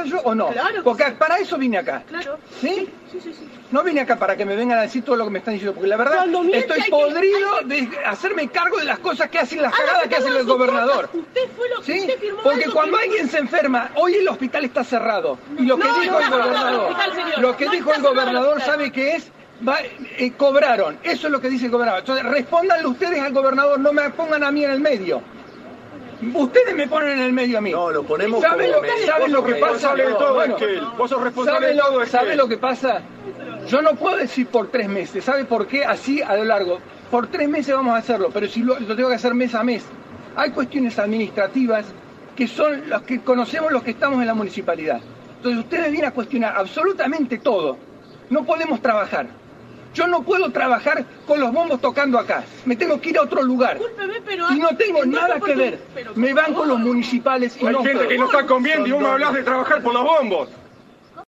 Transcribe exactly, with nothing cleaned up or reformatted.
actuar yo o no? Claro. Porque para eso vine acá. Claro. ¿Sí? Sí, sí, sí. No vine acá para que me vengan a decir todo lo que me están diciendo, porque la verdad Cuando miente estoy hay que- podrido hay que- de hacerme cargo de las cosas que hacen, las Haga cagadas que hace todas el sus gobernador. cosas. Usted fue lo que ¿Sí? usted firmó Porque algo cuando que- alguien se enferma, hoy el hospital está cerrado. Y lo que No, dijo no el está cerrado el gobernador, hospital, señor. lo que No dijo está el cerrado el gobernador, hospital. ¿sabe qué es? Va, eh, cobraron. Eso es lo que dice el gobernador. Entonces, respóndanle ustedes al gobernador, no me pongan a mí en el medio. Ustedes me ponen en el medio a mí. No, lo ponemos ¿Saben como lo que, medio. ¿saben Vos lo sos que pasa? responsable de todo, Bueno, Esquel. Vos sos responsable ¿sabe de todo, lo, Esquel. ¿sabe lo que pasa? Yo no puedo decir por tres meses. ¿Sabe por qué? Así a lo largo. Por tres meses vamos a hacerlo, pero si lo, lo tengo que hacer mes a mes. Hay cuestiones administrativas que son las que conocemos los que estamos en la municipalidad. Entonces ustedes vienen a cuestionar absolutamente todo. No podemos trabajar. Yo no puedo trabajar con los bombos tocando acá. Me tengo que ir a otro lugar. Discúlpeme, pero... Y no tengo en dos nada que ver. oportun- pero, Me por van con favor. los municipales y Hay no gente que no está conviendo y vos me hablás de trabajar por los bombos.